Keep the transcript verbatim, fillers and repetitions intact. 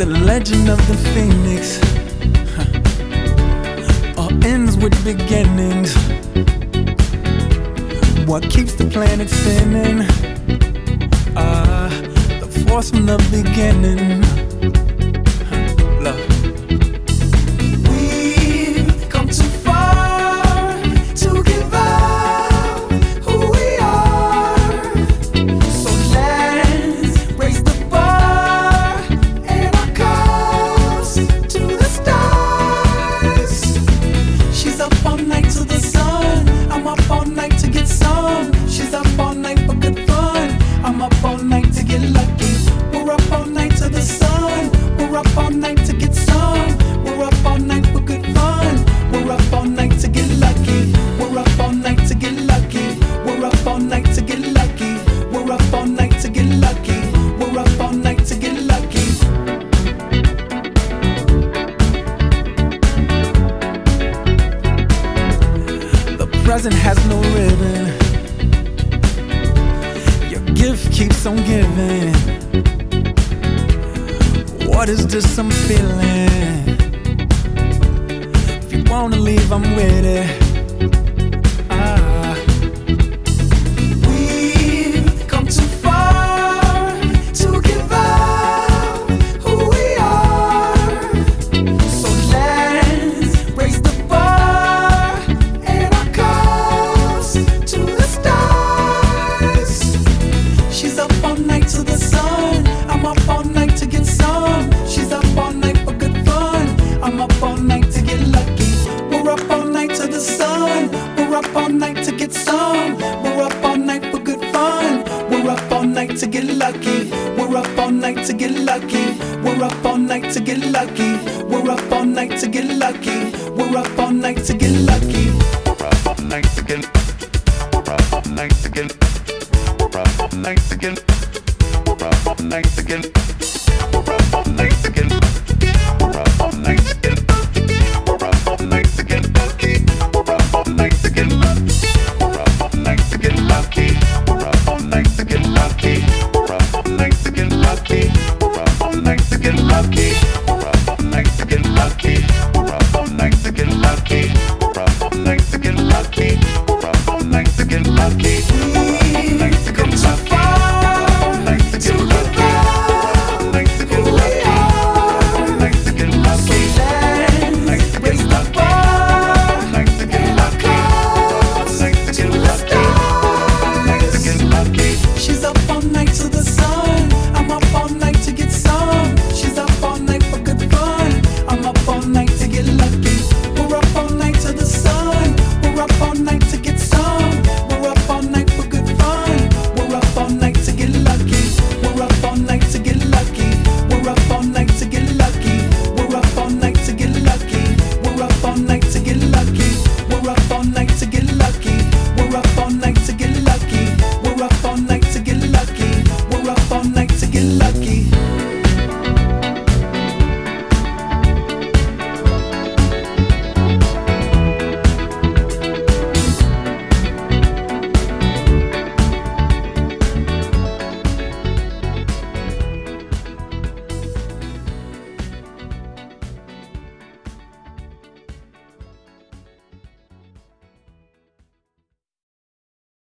The legend of the phoenix huh. all ends with beginnings. What keeps the planet spinning? Ah, uh, the force from the beginning. Huh. Love. Present has no ribbon. Your gift keeps on giving. What is this I'm feeling? If you wanna leave, I'm with it. To get lucky, we're up all night to get lucky. We're up all night to get lucky. We're up all night to get lucky. We're up all night to get lucky. We're up all night to get. We're up all night to get. We're up all night to get. We're up all night to get. We're up all night to get. We're up all night to get. We're up all night to get lucky. We're up all night to get lucky. We're up all night to get lucky. We're up all night to get lucky. We're up all night to get lucky. We're up all night to get lucky.